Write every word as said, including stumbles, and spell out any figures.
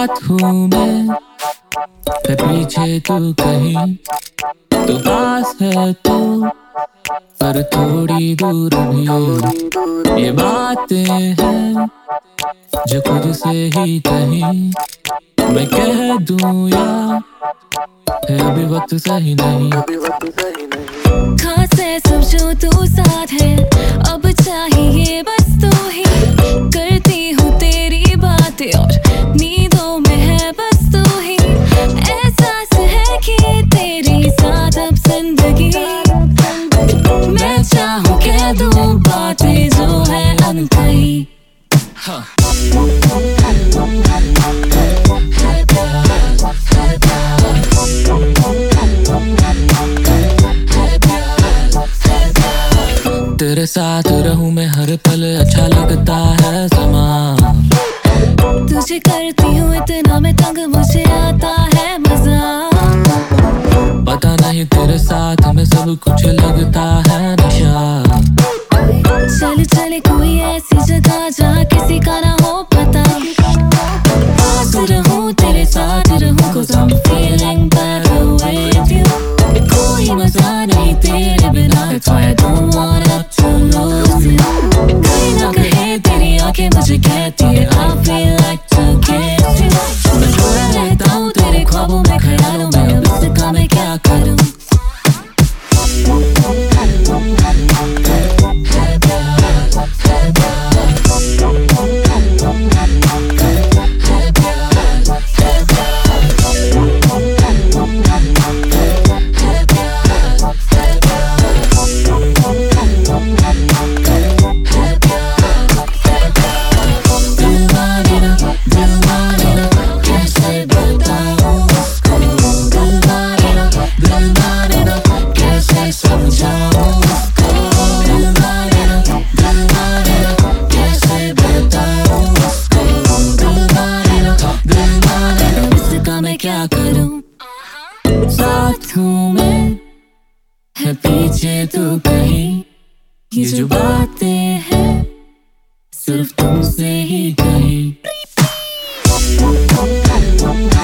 साथ हूँ मैं, मैं पीछे तू कहीं, तो पास है तू पर थोड़ी दूर भी। ये बातें हैं जो खुद से ही कहीं, मैं कह दूं या है अभी वक्त सही नहीं। खास है सब जो तू साथ है, अब चाहिए बस तू ही। करती हूँ तेरी बातें और नींदों में है बस तू ही। एहसास है कि तेरे साथ अब जिंदगी, मैं चाहूँ कह दूँ बातें जो है अनकही। हाँ। तेरे साथ रहूं मैं हर पल, अच्छा लगता है समा। तुझे करती हूँ इतना मैं तंग, मुझे आता है मजा। पता नहीं तेरे साथ में सब कुछ लगता है नशा। चल चले कोई ऐसी जगह जहाँ किसी का ना हो पता। पास रहूं तेरे साथ रहूं, 'cause I'm feeling better with you। कोई मजा नहीं तेरे बिना, that's why I don't wanna to lose you। कहीं ना कहीं तेरी आंखें मुझे कहती है I feel like to kiss you। मैं खोया रहता हूँ तेरे ख्वाबों में, ख्यालों में, अब इसका मैं क्या करूँ। मैं क्या करूं। साथ हूँ मैं, है पीछे तू कहीं, ये जो बातें हैं सिर्फ तुमसे ही कहीं।